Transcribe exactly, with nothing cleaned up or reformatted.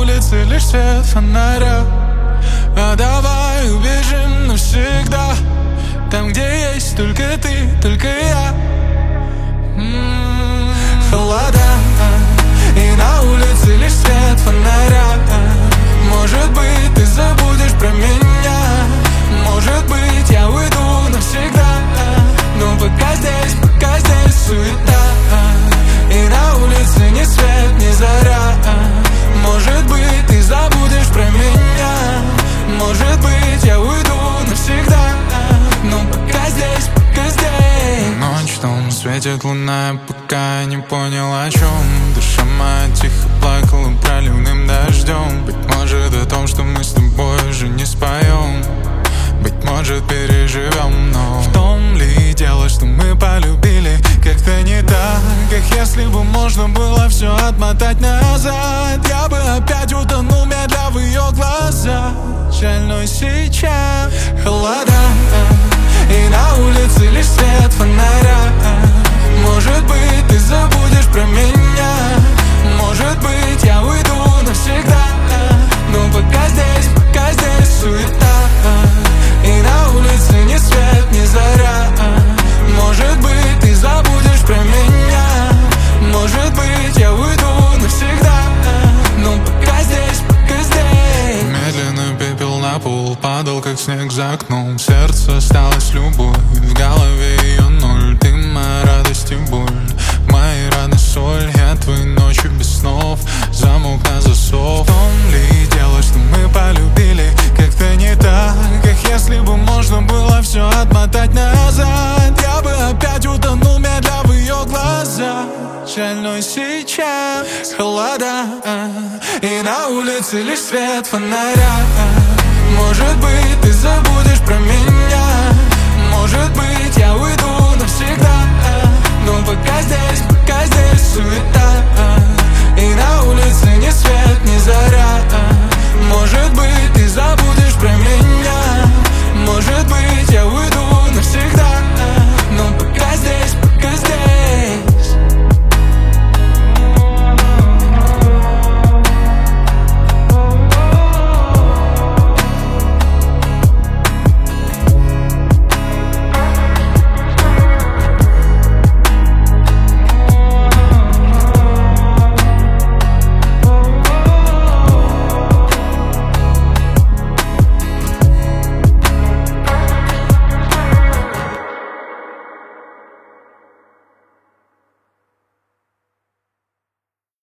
улице лишь свет фонаря. А давай убежим навсегда, там, где есть только ты, только я. М-м-м. Холода, и на улице лишь свет фонаря. Может быть, ты забудешь про меня, может быть, я уйду навсегда. Но пока здесь, пока здесь суета, и на улице ни свет, ни заря. Может быть, ты забудешь про меня, может быть, я уйду навсегда. Но пока здесь, пока здесь. Ночь, там светит луна, я пока не понял, о чем. Душа моя тихо плакала проливным дождем. Быть может, о том, что мы с тобой уже не споем. Быть может, переживем, но в том ли дело, что мы полюбили как-то не так, как если бы можно было все отмотать назад. Я бы опять утонул медля в ее глазах. Жаль, но сейчас холода, и на улице лишь свет фонаря. Может быть, ты забудешь про меня, может быть, я уйду навсегда. Но пока здесь, пока здесь суета, и на улице ни свет, ни заря. Может быть, ты забудешь про меня, может быть, я уйду навсегда. Но пока здесь, пока здесь. Медленно пепел на пол падал, как снег за окном. В сердце осталась любовь, в голове ее ноль. Ты моя радость и боль, мои раны соль. Я твои ночи без снов, замок на засов. В том ли дело, что мы полюбили как-то не так, как если бы можно было все отмотать назад. Я бы опять утонул медля в ее глазах. Жаль, но сейчас холода, и на улице лишь свет фонаря. Может быть, ты забудешь про меня, может быть, я уйду навсегда. Но пока здесь, пока здесь суета, и на улице